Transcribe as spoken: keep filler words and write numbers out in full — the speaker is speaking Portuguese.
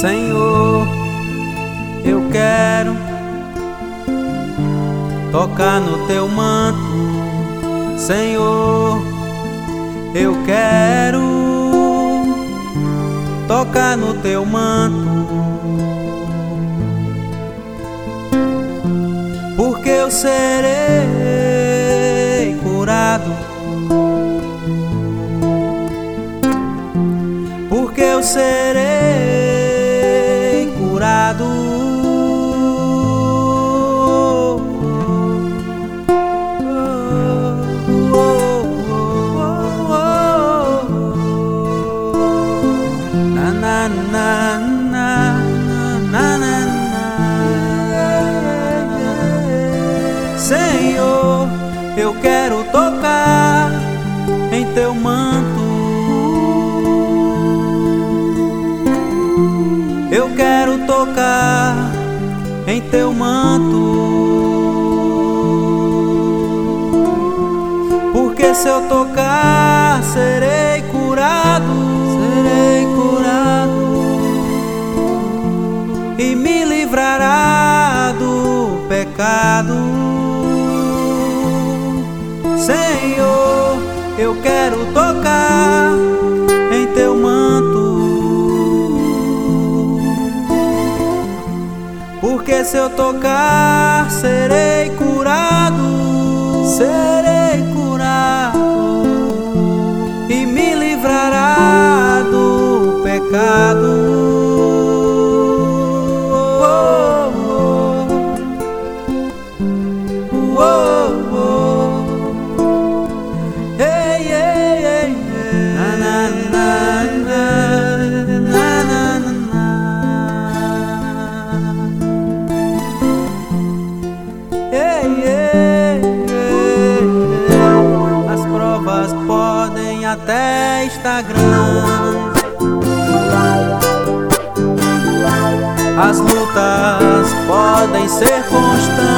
Senhor, eu quero tocar no teu manto. Senhor, eu quero tocar no teu manto, porque eu serei curado, porque eu serei curado. Na, na, na, na, na, na. Senhor, eu quero tocar em teu manto. Eu quero tocar em teu manto, porque se eu tocar serei curado, serei curado, e me livrará do pecado. Senhor, eu quero tocar em teu manto, porque se eu tocar serei curado, serei curado, e me livrará do pecado. As provas podem até estar grandes, as lutas podem ser constantes,